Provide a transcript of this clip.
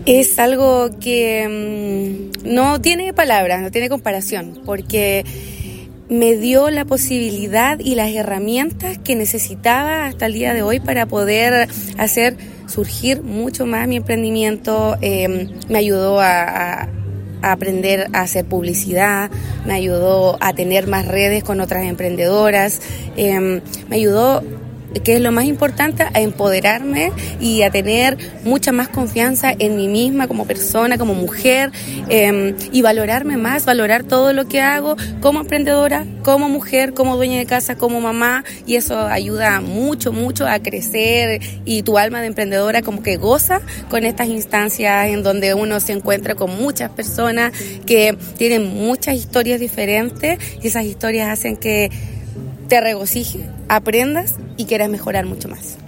Es algo que no tiene palabras, no tiene comparación, porque me dio la posibilidad y las herramientas que necesitaba hasta el día de hoy para poder hacer surgir mucho más mi emprendimiento. Me ayudó a aprender a hacer publicidad, me ayudó a tener más redes con otras emprendedoras, me ayudó, que es lo más importante, a empoderarme y a tener mucha más confianza en mí misma como persona, como mujer, y valorarme más, valorar todo lo que hago como emprendedora, como mujer, como dueña de casa, como mamá, y eso ayuda mucho, mucho a crecer, y tu alma de emprendedora como que goza con estas instancias en donde uno se encuentra con muchas personas que tienen muchas historias diferentes, y esas historias hacen que te regocijes, aprendas y quieras mejorar mucho más.